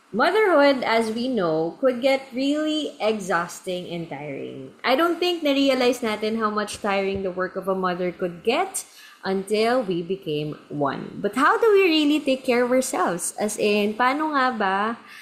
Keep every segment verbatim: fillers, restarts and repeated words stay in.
Motherhood, as we know, could get really exhausting and tiring. I don't think na-realize natin how much tiring the work of a mother could get until we became one. But how do we really take care of ourselves? As in, paano nga ba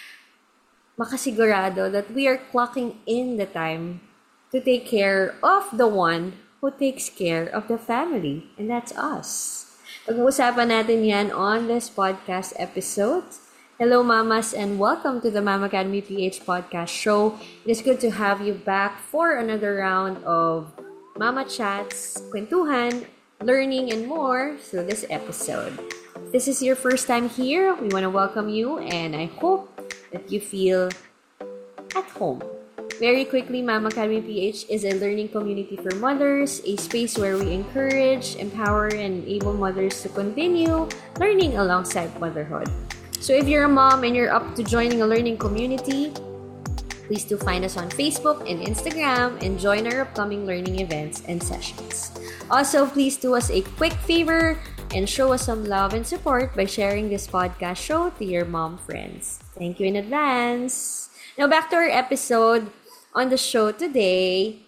makasigurado that we are clocking in the time to take care of the one who takes care of the family, and that's us. Pag-uusapan natin yan on this podcast episode. Hello, mamas, and welcome to the Mama Academy P H podcast show. It is good to have you back for another round of Mama Chats, kwentuhan, learning, and more through this episode. If this is your first time here, we want to welcome you, and I hope that you feel at home. Very quickly, Mama Academy P H is a learning community for mothers, a space where we encourage, empower, and enable mothers to continue learning alongside motherhood. So if you're a mom and you're up to joining a learning community, please do find us on Facebook and Instagram and join our upcoming learning events and sessions. Also, please do us a quick favor and show us some love and support by sharing this podcast show to your mom friends. Thank you in advance. Now, back to our episode. On the show today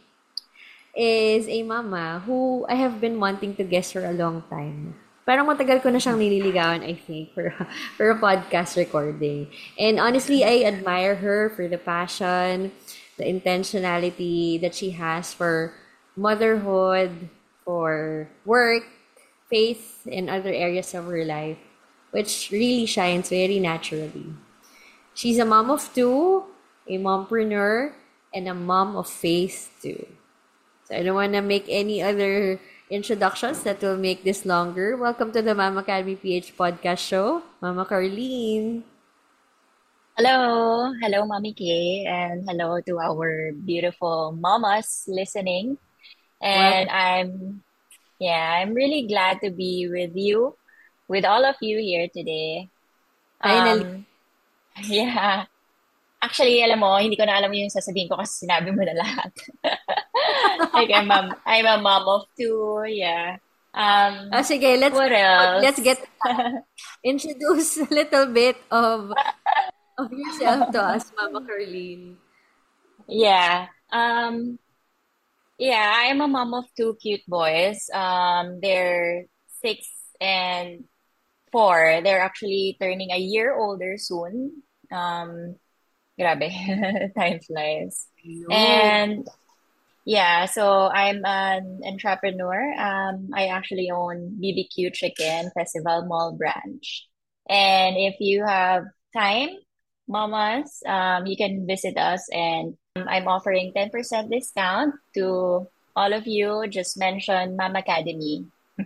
is a mama who I have been wanting to guest for a long time. Parang matagal ko na siyang nililigawan, I think, for, for a podcast recording. And honestly, I admire her for the passion, the intentionality that she has for motherhood, for work, faith, and other areas of her life, which really shines very naturally. She's a mom of two, a mompreneur, and a mom of faith too. So I don't want to make any other introductions that will make this longer. Welcome to the Mama Academy P H podcast show, Mama Carlene. Hello, hello, Mommy Kay, and hello to our beautiful mamas listening. And Welcome. I'm, yeah, I'm really glad to be with you, with all of you here today. Finally. Um, yeah, actually, alam mo, hindi ko na alam yung sasabihin ko kasi sinabi mo na lahat. Like I'm a, I'm a mom of two, yeah. Oh, Um, sige, let's what let's else? get introduce a little bit of of yourself to us, Mama Carlene. Yeah. Um, Yeah, I'm a mom of two cute boys. Um, they're six and four. They're actually turning a year older soon. Um, grabe, time flies. No. And yeah, so I'm an entrepreneur. Um, I actually own B B Q Chicken Festival Mall branch. And if you have time, mamas, um, you can visit us and um, I'm offering ten percent discount to all of you. Just mention Mom Academy.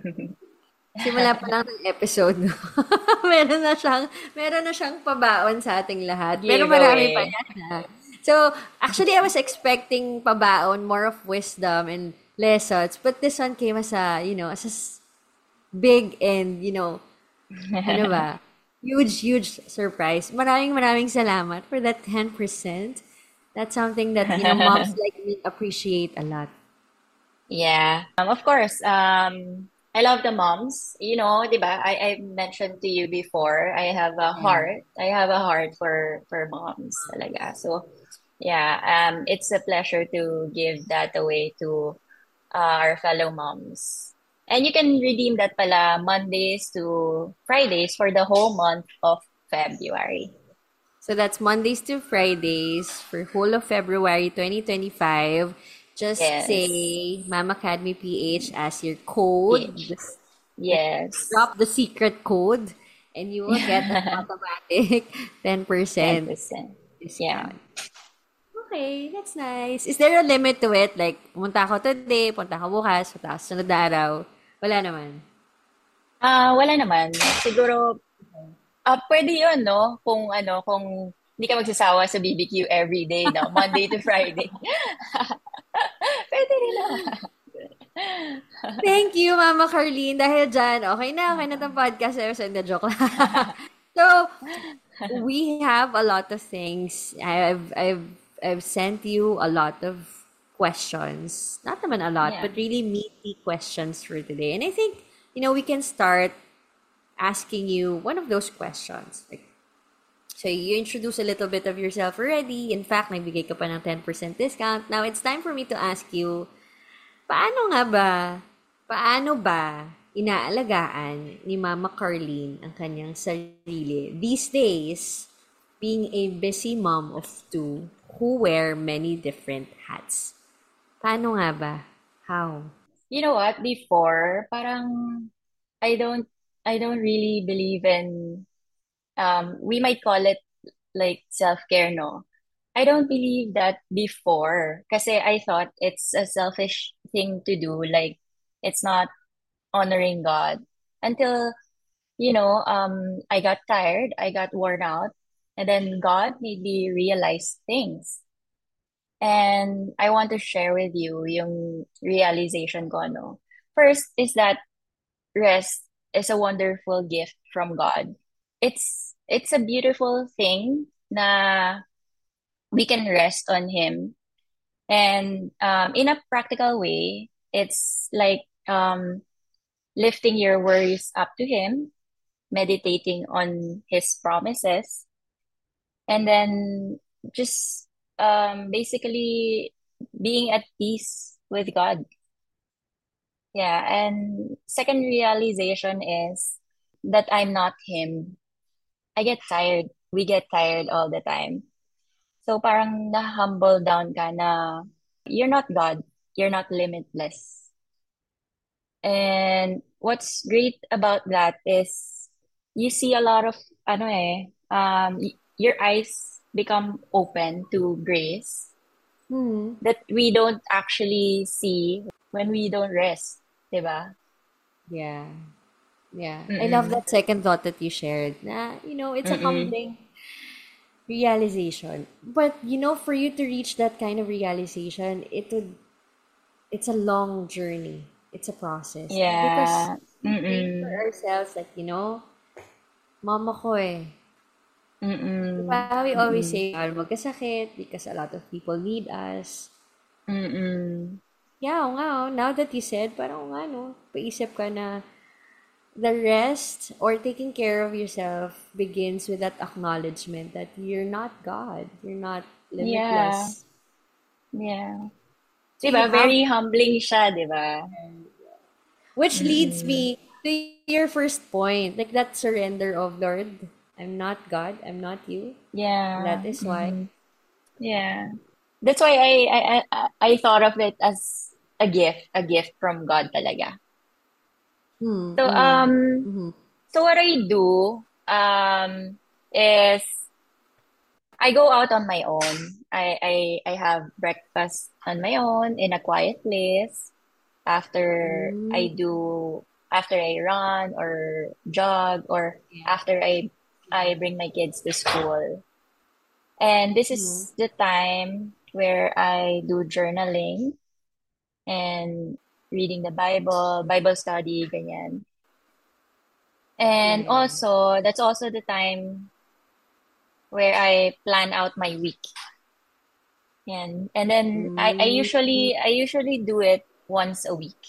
Simula pa lang ng episode, no? meron na siyang, meron na siyang pabaon sa ating lahat. Pero marami pa Giveaway. yan, ha? So, actually, I was expecting pabaon, more of wisdom and lessons. But this one came as a, you know, as a s- big and, you know, ano ba? Huge, huge surprise. Maraming maraming salamat for that ten percent. That's something that, you know, moms like me appreciate a lot. Yeah. Um, of course, um, I love the moms. You know, 'di ba? I, I mentioned to you before, I have a Yeah. heart. I have a heart for for moms talaga. So, yeah, um, it's a pleasure to give that away to uh, our fellow moms. And you can redeem that pala Mondays to Fridays for the whole month of February. So that's Mondays to Fridays for whole of February twenty twenty-five. Just Yes. say Mama Academy P H as your code. Peach. Just Yes. drop the secret code and you will get an automatic ten percent ten percent. Yeah. discount. Okay, that's nice. Is there a limit to it? Like, punta ako today, punta ako bukas, punta ako sa sunod na araw. Wala naman. Ah, wala naman. Siguro, ah pwede yun, no? Kung ano, kung hindi ka magsasawa sa B B Q every day, no? Monday to Friday. Pwede rin naman. Thank you, Mama Carlene. Dahil dyan, okay na, okay na itong podcast episode na joke lang. So, we have a lot of things. I've I've I've sent you a lot of questions. Not naman a lot, Yeah. but really meaty questions for today. And I think, you know, we can start asking you one of those questions. Like, So you introduce a little bit of yourself already. In fact, nagbigay ka pa ng ten percent discount. Now it's time for me to ask you, paano nga ba, paano ba inaalagaan ni Mama Carlene ang kanyang sarili these days, being a busy mom of two who wear many different hats? Paano nga ba? How? You know what? Before, parang I don't I don't really believe in um we might call it like self-care, no? I don't believe that before kasi I thought it's a selfish thing to do, like it's not honoring God until, you know, um I got tired, I got worn out, and then God made me realize things. And I want to share with you yung realization ko, no? First is that rest is a wonderful gift from God. It's it's a beautiful thing na we can rest on Him. And um, in a practical way, it's like um, lifting your worries up to Him, meditating on His promises, and then just um, basically being at peace with God. Yeah. And second realization is that I'm not Him. I get tired. We get tired all the time. So parang na-humble down ka na you're not God. You're not limitless. And what's great about that is you see a lot of ano eh, um, y- your eyes become open to grace Hmm. that we don't actually see when we don't rest, 'di ba? Yeah. Yeah. I love Mm-mm. that second thought that you shared. Na, you know, it's a Mm-mm. humbling realization. But, you know, for you to reach that kind of realization, it would, it's a long journey. It's a process. Because Yeah. we think for Mm-mm. ourselves that, you know, mama ko eh. Di Mm-mm. ba we always Mm-mm. say, bawal magkasakit because a lot of people need us. Mm-mm. Yeah, oo nga, oh. Now that you said, parang oo nga, no, paisip ka na the rest or taking care of yourself begins with that acknowledgement that you're not God. You're not Yeah. limitless. Yeah. So 'Di you ba? have, Very humbling siya, 'di ba? which leads Mm-mm. me to your first point, like that surrender of Lord, I'm not God, I'm not you. Yeah. That is why. Mm-hmm. Yeah. That's why I, I I I thought of it as a gift, a gift from God talaga. Hmm, So mm, um mm-hmm. so what I do um is I go out on my own. I I I have breakfast on my own in a quiet place after I Mm, do after I run or jog or yeah. after I I bring my kids to school. And this Mm, is the time where I do journaling and reading the Bible, Bible study, ganyan. And yeah. also, that's also the time where I plan out my week. And and then I, I Mm, usually I usually do it once a week.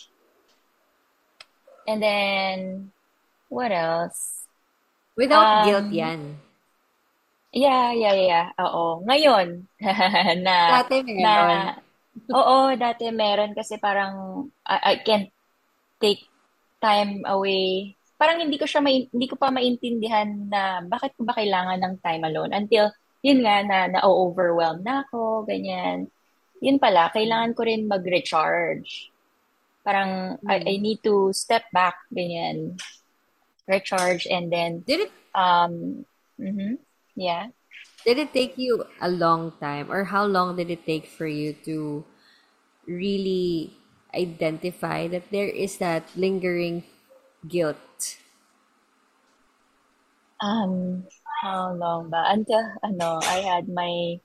And then what else? without guilt Um, yan. yeah, yeah, yeah. Oo. Ngayon na Dati na meron. oo, dati meron kasi parang I, I can't take time away. Parang hindi ko siya mai, hindi ko pa maintindihan na bakit ko ba kailangan ng time alone until yun nga na na-overwhelm na ako, ganyan. Yun pala, kailangan ko rin mag-recharge. Parang I, I Mm. need to step back, ganyan. Recharge and then Did it um mhm, yeah. did it take you a long time, or how long did it take for you to really identify that there is that lingering guilt? Um how long ba? Until ano, I had my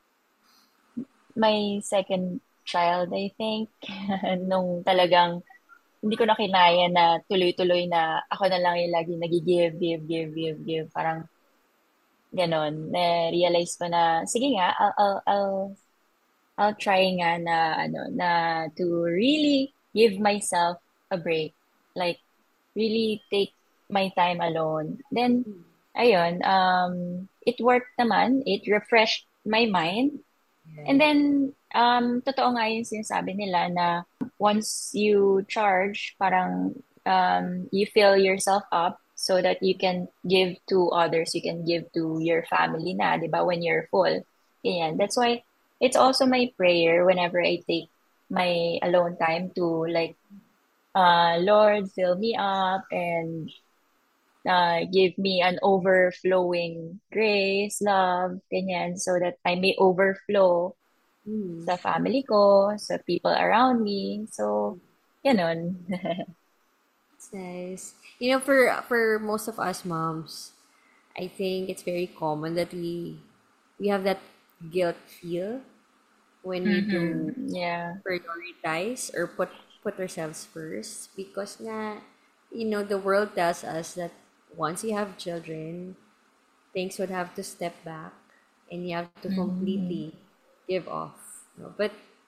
my second child, I think. Nung talagang hindi ko na kinaya na tuloy-tuloy na ako na lang yung lagi nag-give, give, give, give, give. Parang ganon. Na-realize ko na, sige nga, I'll, I'll, I'll, I'll try nga na, ano, na to really give myself a break. Like, really take my time alone. Then, ayun, um, it worked naman. It refreshed my mind. And Right. then, um, totoo nga yung sinasabi nila na once you charge, parang um, you fill yourself up so that you can give to others, you can give to your family na, di ba, when you're full. Ganyan. That's why it's also my prayer whenever I take my alone time to like, uh, Lord, fill me up and uh, give me an overflowing grace, love, ganyan, so that I may overflow Mm. sa family ko, sa people around me. So, ganun. It's nice. You know, for for most of us moms, I think it's very common that we we have that guilt feel when we do Mm-hmm. Yeah. prioritize or put put ourselves first because nga you know the world tells us that once you have children, things would have to step back and you have to Mm-hmm. completely give off. No? But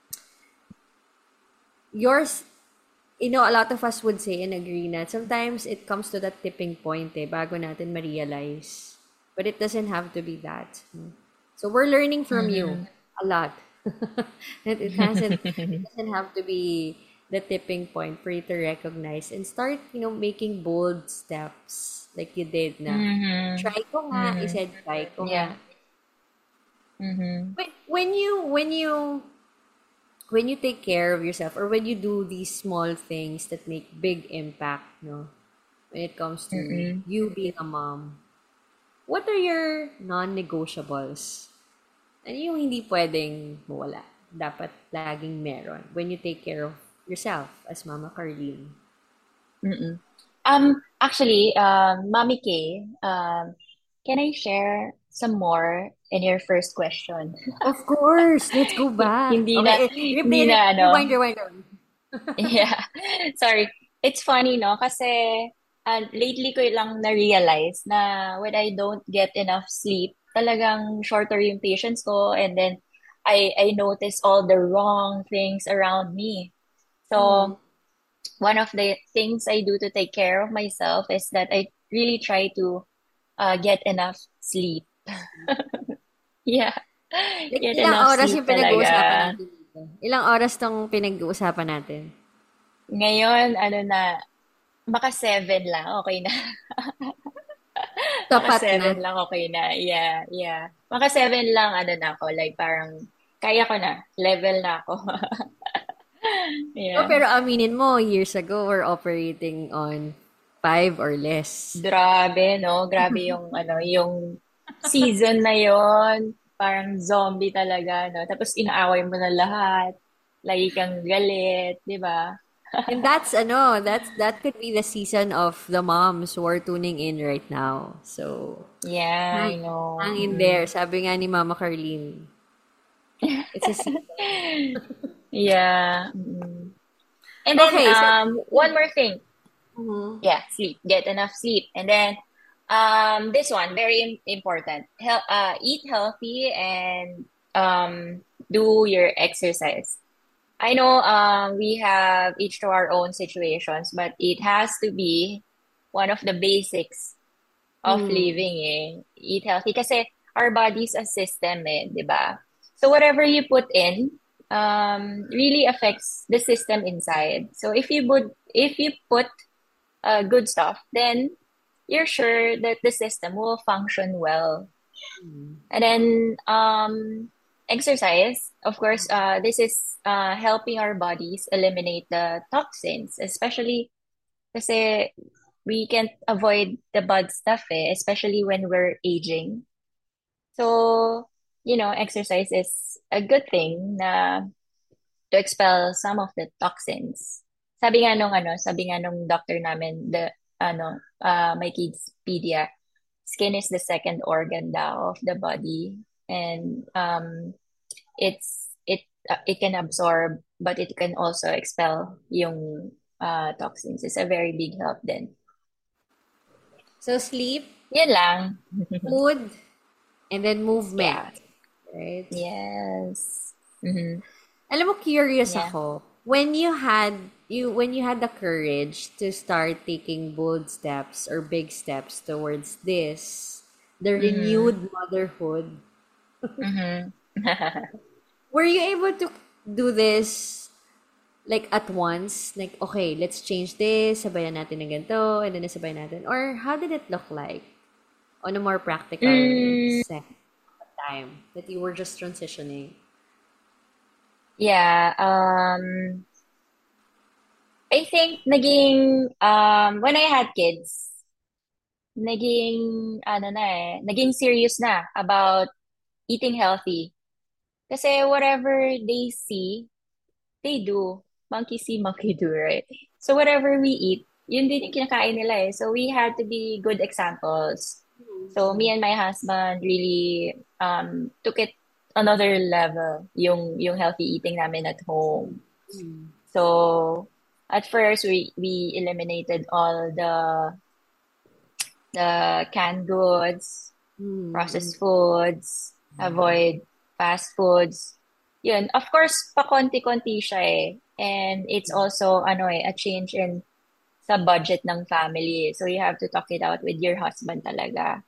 yours, you know, a lot of us would say and agree na sometimes it comes to that tipping point eh, bago natin ma-realize. But it doesn't have to be that. No? So we're learning from you Mm-hmm. a lot. That it hasn't, it doesn't have to be the tipping point for you to recognize and start, you know, making bold steps like you did na. Mm-hmm. Try ko nga, you Mm-hmm. said try ko Yeah. nga. Mm-hmm. When, when you, when you when you take care of yourself or when you do these small things that make big impact, no, when it comes to Mm-mm. you being a mom, what are your non-negotiables? Ano yung hindi pwedeng mawala? Dapat laging meron when you take care of yourself as Mama Carlene. Mm-mm. Um, actually, um, Mommy K, um, can I share some more in your first question? Of course! Let's go back. Hindi Okay, na, eh, replay, hindi na re- ano. rewind, rewind, rewind. Yeah. Sorry. It's funny, no? Kasi uh, lately ko lang na-realize na when I don't get enough sleep, talagang shorter yung patience ko and then I I notice all the wrong things around me. Mm. So one of the things I do to take care of myself is that I really try to uh, get enough sleep. Yeah. Like, Get ilang enough oras sleep yung pinag-uusapan talaga. natin dito? Ilang oras tong pinag-uusapan natin? Ngayon, ano na, maka seven lang, okay na. Maka Tapat na. seven lang, okay na. Yeah, yeah. Maka seven lang, ano na ako, like parang, kaya ko na, level na ako. Oh, Yeah. pero aminin mo, years ago, we're operating on five or less. Grabe, no? Grabe yung, ano, yung season na yon parang zombie talaga, no? Tapos inaaway mo na lahat. Lagi kang galit, di ba? And that's, ano, that's, that could be the season of the moms who are tuning in right now. So, Yeah, I hang, know. hang in Mm. there. Sabi nga ni Mama Carlene, it's a season. Yeah. Mm. And then, Okay, so, um, one more thing. mhm. Yeah, sleep. Get enough sleep. And then, um, this one, very im- important. Hel uh, eat healthy and um, do your exercise. I know um, we have each to our own situations, but it has to be one of the basics of Mm. living eh. Eat healthy. Kasi our body's a system eh, di ba? So whatever you put in um, really affects the system inside. So if you put, if you put uh, good stuff, then you're sure that the system will function well. Mm. And then um, exercise, of course, uh, this is uh, helping our bodies eliminate the toxins, especially kasi we can't avoid the bad stuff, eh, especially when we're aging. So, you know, exercise is a good thing na to expel some of the toxins. Sabi nga nung ano, sabi nga nung doctor namin, the ano, uh, my kids pedia, skin is the second organ daw of the body, and um, it's it uh, it can absorb, but it can also expel yung uh, toxins. It's a very big help then. So, sleep, Yan lang. food, and then movement. Yeah. Right? Yes. Mm-hmm. Alam mo, curious Yeah. ako. When you had you when you had the courage to start taking bold steps or big steps towards this, the Mm-hmm. renewed motherhood. Mm-hmm. Were you able to do this like at once? Like, okay, let's change this, sabayan natin ng ganito, and then sabayan natin. Or how did it look like on a more practical Mm, set time that you were just transitioning? yeah. Um, I think naging um when I had kids, naging ano na eh, naging serious na about eating healthy. Kasi whatever they see, they do. Monkey see, monkey do, right? So whatever we eat, yun din yung kinakain nila eh. So we had to be good examples. So me and my husband really um took it another level, yung yung healthy eating namin at home. Mm. So at first we we eliminated all the the canned goods, Mm. processed foods, avoid fast foods. Yun, of course, pakonti-konti siya eh. And it's also ano eh, a change in sa budget ng family. So you have to talk it out with your husband talaga.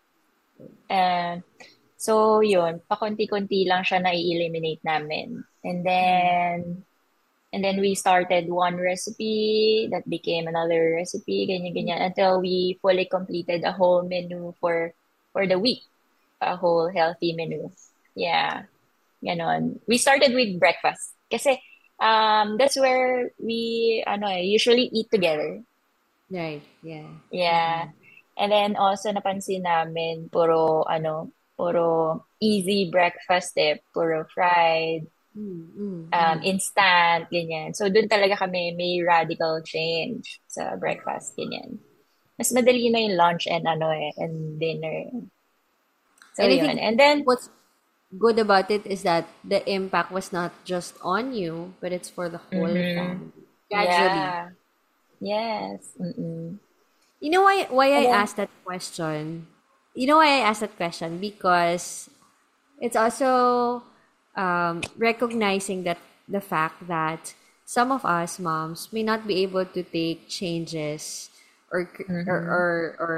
And so yun, pakonti-konti lang siya na i-eliminate namin. And Mm. then and then we started one recipe that became another recipe, ganyan ganyan until we fully completed a whole menu for for the week, a whole healthy menu. Yeah, ganon. We started with breakfast kasi um that's where we ano eh, usually eat together. Right, yeah. Yeah. Mm. And then also napansin namin puro ano, puro easy breakfast eh, puro fried, Mm. Mm. um, Mm. instant, ganyan. So dun talaga kami may radical change sa breakfast, ganyan. Mas madali na yung lunch and ano eh, and dinner. So And I yun. think And then, what's good about it is that the impact was not just on you, but it's for the whole mm-hmm, family. Gradually. yeah, yes, mm-mm. You know why why And I then, asked that question? You know why I asked that question? Because it's also um, recognizing that the fact that some of us moms may not be able to take changes or cr- or mm-hmm, or, or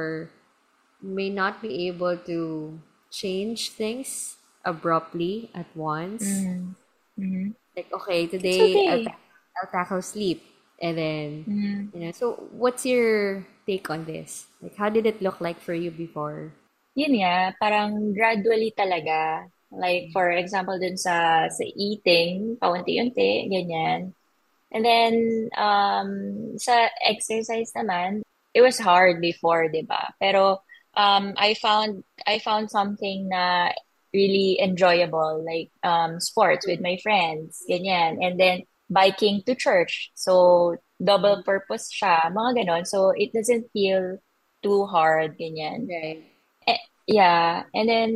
may not be able to change things abruptly at once. mm-hmm, mm-hmm. Like, okay, It's today I'll, okay. ta- I'll tackle sleep. And then, Mm-hmm. you know, so what's your take on this? Like, how did it look like for you before? Yun nga, parang gradually talaga. Like, for example, dun sa, sa eating, paunti-unti, ganyan. And then, um, sa exercise naman, it was hard before, di ba? Pero, um, I found, I found something na really enjoyable, like, um, sports with my friends, ganyan. And then, biking to church. So, double purpose siya, mga ganon. So, it doesn't feel too hard, ganyan. Right. Eh, yeah. And then,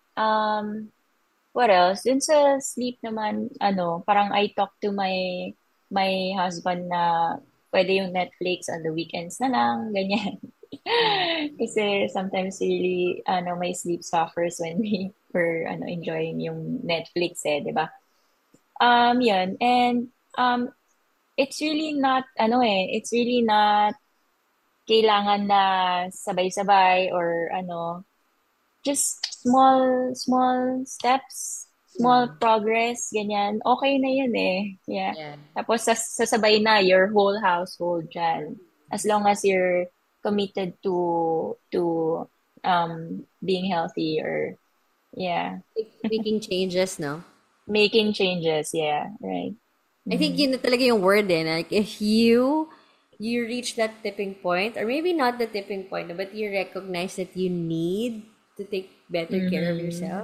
um, what else? Dun sa sleep naman, ano, parang I talk to my my husband na pwede yung Netflix on the weekends na lang, ganyan. Mm. Kasi sometimes really, ano, my sleep suffers when we were, ano, enjoying yung Netflix eh, di ba? Um, yun. And, um, it's really not, ano eh, it's really not kailangan na sabay-sabay or, ano, just small, small steps, small Mm. progress, ganyan. Okay na yun eh. Yeah. Yeah. Tapos sas sasabay na your whole household dyan. As long as you're committed to to um being healthy or yeah, Like, making changes, no? making changes. Yeah, right. I think Mm-hmm. yun na talaga yung word eh. Like, if you you reach that tipping point, or maybe not the tipping point, but you recognize that you need to take better care of Mm-hmm. yourself,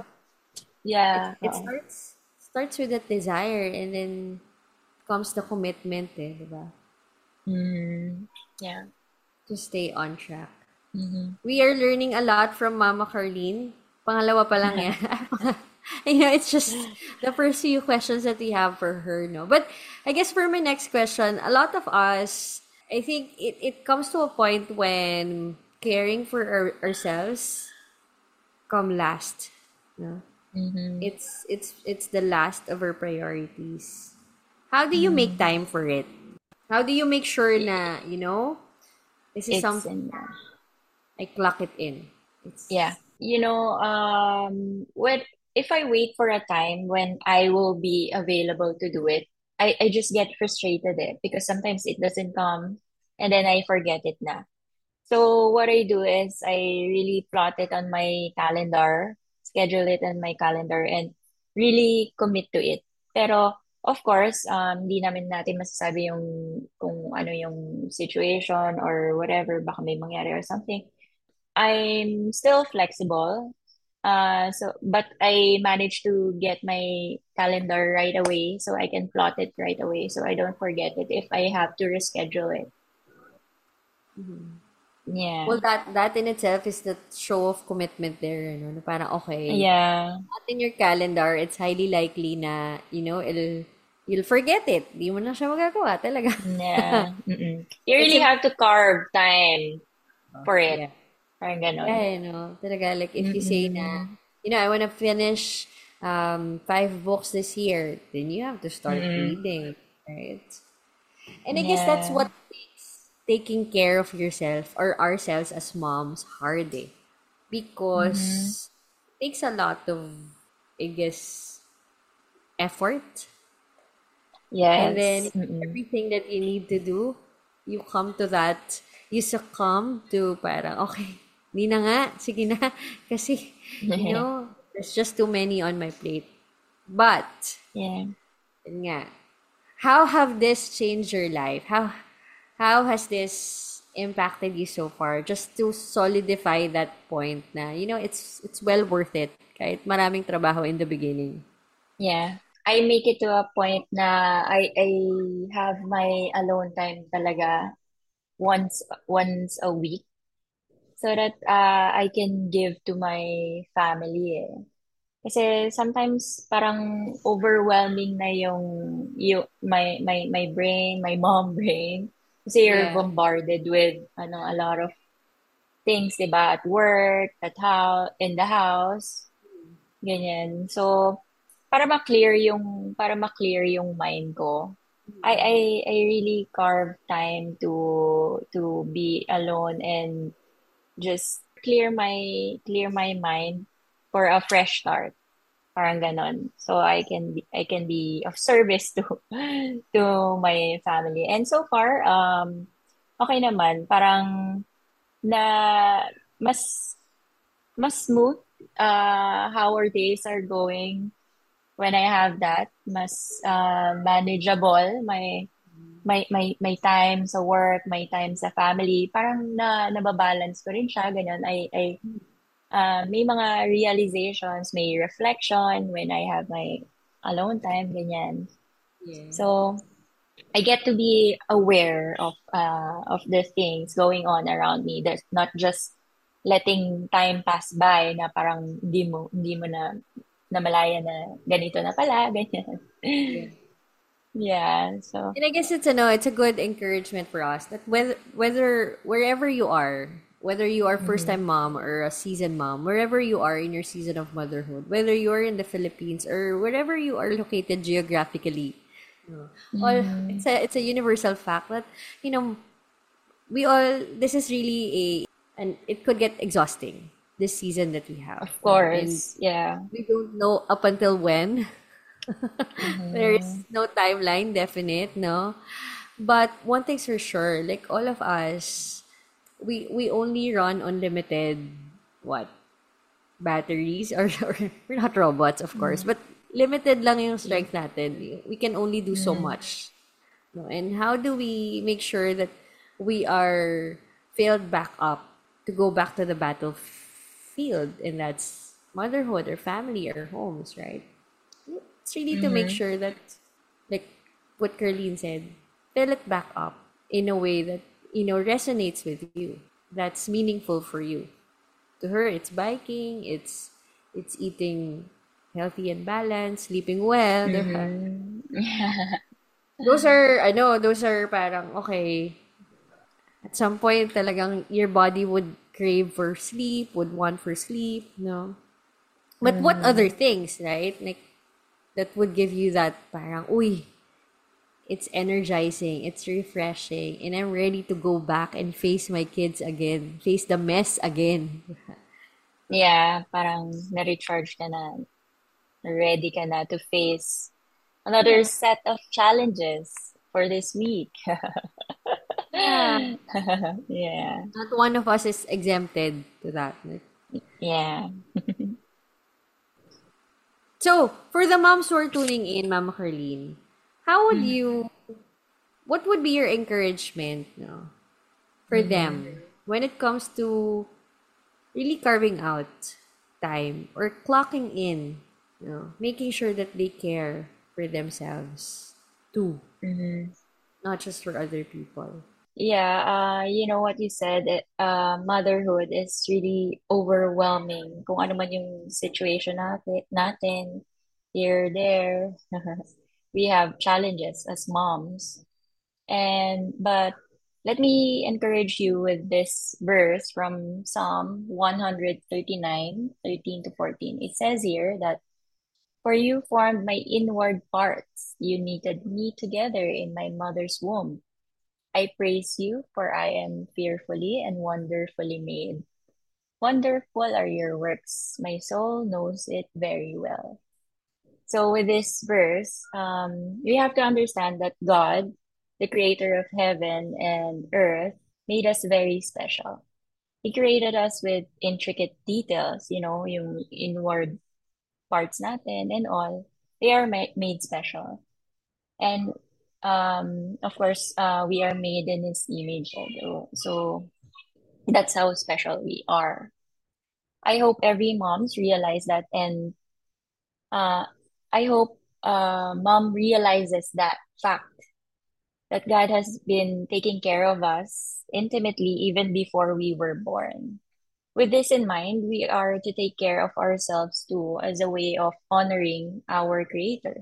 it Yeah. it Oo. starts starts with that desire, and then comes the commitment eh, di ba? Mm-hmm. Yeah. To stay on track. Mm-hmm. We are learning a lot from Mama Carlene. Pangalawa pa lang yan. You know, it's just the first few questions that we have for her, no? But I guess for my next question, a lot of us, I think it, it comes to a point when caring for our, ourselves come last. No? Mm-hmm. It's it's it's the last of our priorities. How do you make Mm-hmm. time for it? How do you make sure na, you know, this is It's something in there. I clock it in. It's Yeah. you know, um, when if I wait for a time when I will be available to do it, I, I just get frustrated eh, because sometimes it doesn't come and then I forget it na. So what I do is I really plot it on my calendar, schedule it on my calendar, and really commit to it. Pero of course, um, di namin natin masasabi yung kung ano yung situation or whatever, baka may mangyari or something. I'm still flexible. Uh, so but I managed to get my calendar right away so I can plot it right away so I don't forget it if I have to reschedule it. Mhm. Yeah. Well, that that in itself is the show of commitment there, you know, na parang okay, Yeah. not in your calendar, it's highly likely na, you know, it'll, you'll forget it. Di mo na siya magagawa talaga. Yeah. Mm-mm. You It's really im- have to carve time for it. yeah. Parang Yeah, ganon. you know, talaga, like, if you say na, Mm-mm. you know, I want to finish um five books this year, then you have to start Mm-mm. reading, right? And I guess that's Yeah. what makes taking care of yourself or ourselves as moms hard, eh. Mm-hmm. Because it takes a lot of, I guess, effort. And then Yes. Mm-mm. everything that you need to do, you come to that, you succumb to parang, okay, di na nga, sige na. Kasi, you know, there's just too many on my plate. But, Yeah. yun nga, how have this changed your life? How how has this impacted you so far? Just to solidify that point na, you know, it's it's well worth it. Kahit maraming trabaho in the beginning. Yeah. I make it to a point na I I have my alone time talaga once once a week so that uh, I can give to my family eh. Kasi sometimes parang overwhelming na yung, yung my my my brain, my mom brain. Kasi you're Yeah. bombarded with ano a lot of things, 'di ba? At work, at how in the house, ganyan. So, para ma-clear yung para ma-clear yung mind ko. I I I really carve time to to be alone and just clear my clear my mind for a fresh start. Parang ganon. So I can be, I can be of service to to my family. And so far, um, okay naman. Parang na mas mas smooth uh, how our days are going when I have that. Mas uh, manageable my my my my time sa work, my time sa family. Parang na nababalance ko rin siya ganyan. I I uh, may mga realizations, may reflection when I have my alone time, ganyan. Yeah. So, I get to be aware of uh, of the things going on around me. That's not just letting time pass by na parang hindi mo hindi mo na namalaya na ganito na pala, ganyan. Yeah. Yeah, so And I guess it's a no, it's a good encouragement for us that whether whether wherever you are, whether you are first mhm. time mom or a seasoned mom, wherever you are in your season of motherhood, whether you are in the Philippines or wherever you are located geographically, no, all it's Mhm. a it's a universal fact that, you know, we all, this is really a, and it could get exhausting, this season that we have, Of no, and course, yeah. we don't know up until when. There's Mhm. no timeline definite, no. But one thing's for sure, like all of us, we we only run on limited what batteries, or, or we're not robots, of course, Mhm. but limited lang yung strength natin. We can only do so Mhm. much. No? And how do we make sure that we are filled back up to go back to the battlefield, and that's motherhood or family or homes, right? It's really to make Mhm. sure that, like what Carlene said, fill it back up in a way that, you know, resonates with you, that's meaningful for you. To her, it's biking, it's it's eating healthy and balanced, sleeping well. Diba? Mhm. Those are, I know, those are parang, okay, at some point talagang your body would crave for sleep, would want for sleep, no? But what other Mhm. things, right? Like, that would give you that parang, uy, it's energizing, it's refreshing, and I'm ready to go back and face my kids again, face the mess again. Yeah, parang na-recharge ka na, ready ka na to face another Yeah. set of challenges for this week. Yeah. Yeah, Not one of us is exempted to that. yeah. So, for the moms who are tuning in, Mama Carlene, how would Mm-hmm. you, what would be your encouragement, no, for Mm-hmm. them when it comes to really carving out time or clocking in, you know, making sure that they care for themselves too, Mm-hmm. not just for other people. Yeah, uh, you know what you said, it, uh, motherhood is really overwhelming. Kung ano man yung situation natin, natin here, there, we have challenges as moms. And but let me encourage you with this verse from Psalm one thirty-nine, thirteen to fourteen. It says here that, "For you formed my inward parts, you knitted me together in my mother's womb. I praise you, for I am fearfully and wonderfully made. Wonderful are your works, my soul knows it very well." So with this verse, um, we have to understand that God, the creator of heaven and earth, made us very special. He created us with intricate details, you know, yung inward parts natin and all. They are ma made special. And um, of course, uh, we are made in His image. So, so that's how special we are. I hope every moms realize that, and uh, I hope uh, mom realizes that fact that God has been taking care of us intimately even before we were born. With this in mind, we are to take care of ourselves too as a way of honoring our Creator.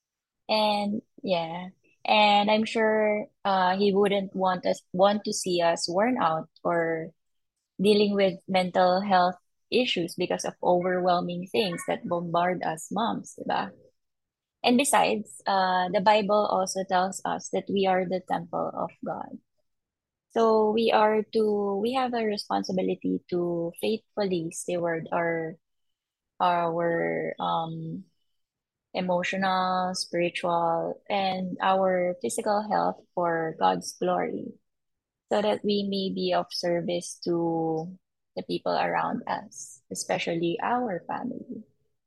And yeah, and I'm sure uh, He wouldn't want us want to see us worn out or dealing with mental health issues because of overwhelming things that bombard us moms, diba? And besides, uh, the Bible also tells us that we are the temple of God. So we are to we have a responsibility to faithfully steward our our um emotional, spiritual, and our physical health for God's glory, so that we may be of service to the people around us, especially our family.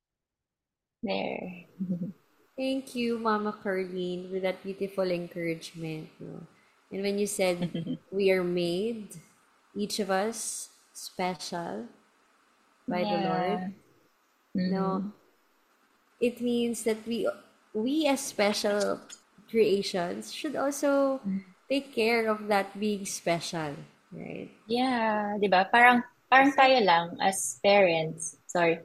There. Thank you, Mama Carlene, for that beautiful encouragement. No? And when you said we are made, each of us, special by the Lord, Yeah. no, Mm-hmm. it means that we we as special creations should also take care of that being special, right? Yeah, 'di ba? Parang parang Kasi, tayo lang as parents. Sorry.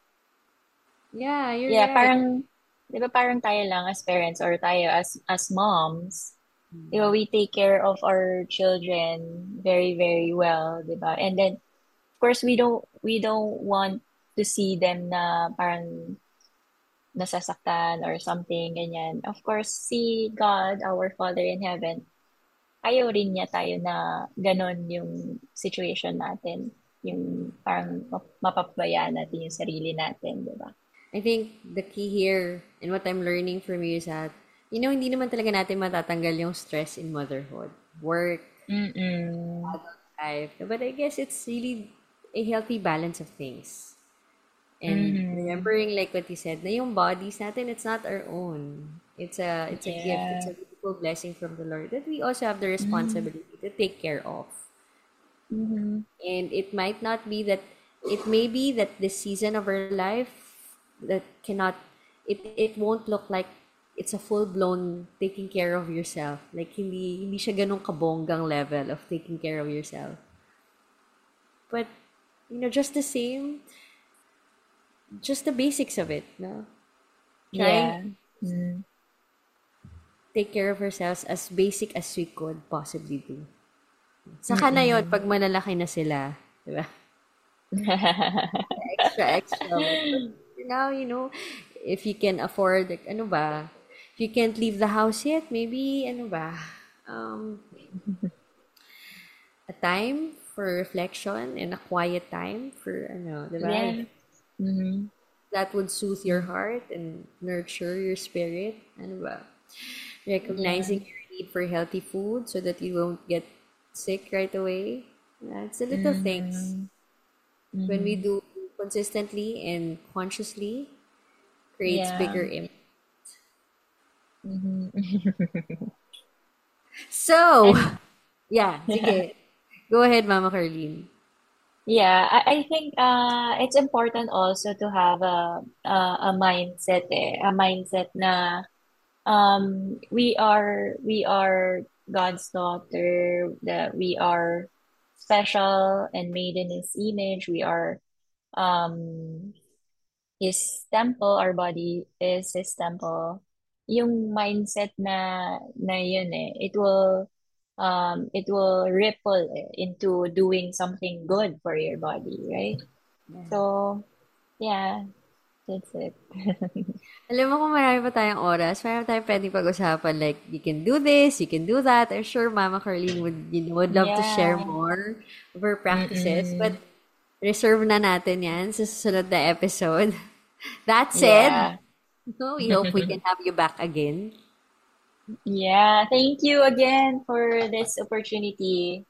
yeah, you're Yeah, right. parang 'di ba parang tayo lang as parents or tayo as as moms, 'di ba, we take care of our children very very well, 'di ba? And then of course we don't we don't want to see them na parang nasasaktan or something ganyan. Of course, si God, our Father in heaven, ayaw rin niya tayo na ganon yung situation natin. Yung parang map- mapapabayaan natin yung sarili natin, di ba? I think the key here and what I'm learning from you is that, you know, hindi naman talaga natin matatanggal yung stress in motherhood, work, Mm-mm. adult life. But I guess it's really a healthy balance of things. And Mm-hmm. remembering like what you said, na yung bodies natin, it's not our own. It's a it's a gift. It's Yeah. a beautiful blessing from the Lord that we also have the Mm-hmm. responsibility to take care of. Mm-hmm. And it might not be that it may be that this season of our life that cannot it it won't look like it's a full blown taking care of yourself. Like hindi hindi siya ganun kabonggang level of taking care of yourself. But you know, just the same, just the basics of it, no? Trying Yeah. Mm-hmm. take care of ourselves as basic as we could possibly do. Saka na yun, Mm-mm. pag malalaki na sila, di ba? Extra, extra. But now, you know, if you can afford, like, ano ba, if you can't leave the house yet, maybe, ano ba, um, a time? for reflection and a quiet time for ano, 'di ba? Yeah. Mm-hmm. That would soothe your heart and nurture your spirit. Ano ba? Yeah. Recognizing your need for healthy food so that you won't get sick right away. Yeah, it's the little things. Mm-hmm. When we Mm-hmm. do consistently and consciously, creates Yeah. bigger impact. Mm-hmm. So, And yeah, sige. Go ahead, Mama Carlene. yeah, I, I think uh it's important also to have a a, a mindset eh, a mindset na um we are we are God's daughter, that we are special and made in his image. We are um his temple, our body is his temple. Yung mindset na na yun eh, it will um it will ripple eh, into doing something good for your body, right? Yeah. So, yeah, that's it. Alam mo kung marami pa tayong oras, marami tayong pwedeng pag-usapan. Like, you can do this, you can do that. I'm sure Mama Carlene would, you know, would love to share Yeah. more of her practices. But Mm-mm. reserve na natin yan sa susunod na episode. That said, Yeah. we hope we can have you back again. Yeah. Thank you again for this opportunity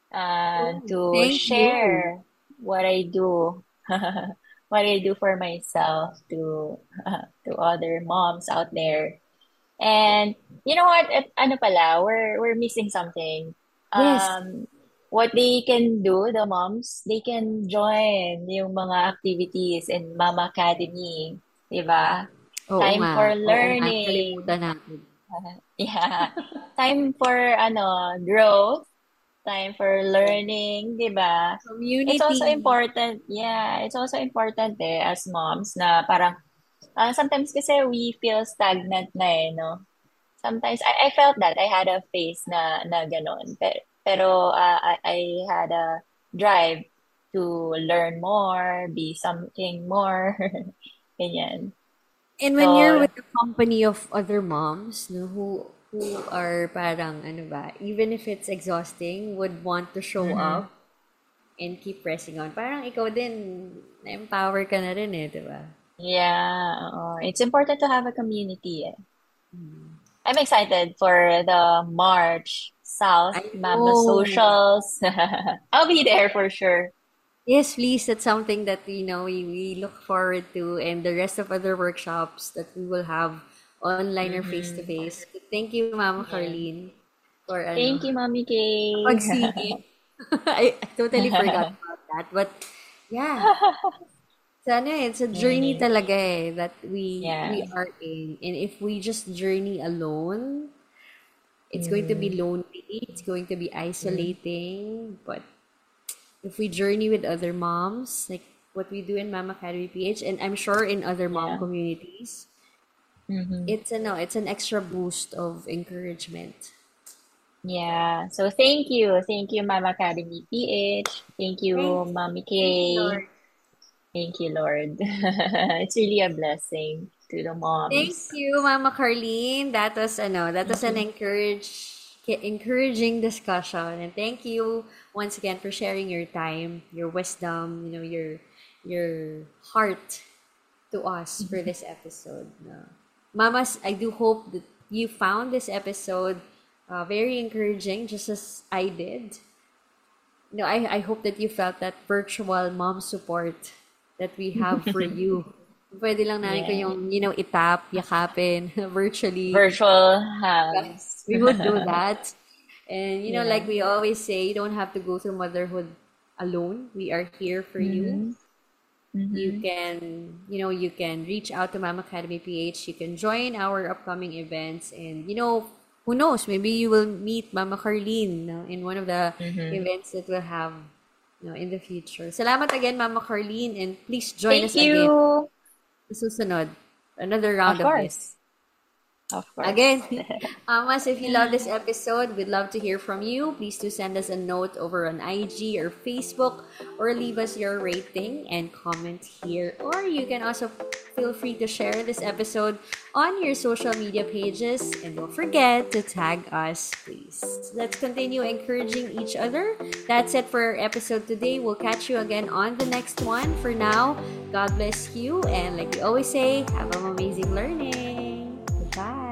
uh, Oh, to thank you. share what I do, what I do for myself to to other moms out there. And you know what? At, ano pala, we're we're missing something. Yes. Um, what they can do, the moms, they can join yung mga activities in Mama Academy, di ba? Oo Time nga. for Oo nga. learning. Nakalimutan natin. Yeah. Time for ano, growth, time for learning, 'di ba? It's also Community. important. Yeah, it's also important eh as moms na parang uh, sometimes kasi we feel stagnant na eh, no? Sometimes I, I felt that I had a phase na na ganun. Pero, pero uh, I, I had a drive to learn more, be something more. Ganyan. And when you're So, with a company of other moms, no, who who are parang ano ba, even if it's exhausting, would want to show mhm. up and keep pressing on. Parang ikaw din, na-empower ka na rin eh, di ba? Yeah, oo. It's important to have a community eh. I'm excited for the March South I Mama know. Socials. I'll be there for sure. Yes, please. That's something that you know we, we look forward to, and the rest of other workshops that we will have online or face to Mm-hmm. face. Thank you, Mama Yeah. Carlene, for ano Thank you, Mommy Kay. pagsingit. I, I totally forgot about that, but yeah, it's ano eh, it's a journey Mm-hmm. talaga eh that we we Yeah. are in, and if we just journey alone, it's going to be Mm-hmm. lonely. It's going to be Mm-hmm. isolating, but if we journey with other moms, like what we do in Mom Academy P H, and I'm sure in other mom Yeah. communities, Mm-hmm. it's a no, it's an extra boost of encouragement. Yeah. So thank you. Thank you, Mama Academy P H. Thank Thank you, you. Mommy Thank you, Kay. Lord. Thank you, Lord. It's really a blessing to the Thank moms. you, Mama Carlene. That was ano, that was Thank an you. encourage encouraging discussion. And thank you once again for sharing your time, your wisdom, you know, your your heart to us for this episode. No. Mamas, I do hope that you found this episode uh, very encouraging, just as I did. No, I, I hope that you felt that virtual mom support that we have for you. Pwede lang namin Yeah. kayong, you know, itap, yakapin, virtually. Virtual Yeah, hugs. we would do that. And, you know, Yeah. like we always say, you don't have to go through motherhood alone. We are here for you. Mm-hmm. You Mm-hmm. can, you know, you can reach out to Mom Academy P H. You can join our upcoming events. And, you know, who knows, maybe you will meet Mama Carlene no, in one of the Mm-hmm. events that we'll have you know, in the future. Salamat again, Mama Carlene. And please join Thank us again you. sa susunod. Another Of round of this. course. Of course. Again, Amas, if you love this episode, we'd love to hear from you. Please do send us a note over on I G or Facebook, or leave us your rating and comment here. Or you can also feel free to share this episode on your social media pages. And don't forget to tag us, please. Let's continue encouraging each other. That's it for our episode today. We'll catch you again on the next one. For now, God bless you. And like we always say, have an amazing learning. Goodbye.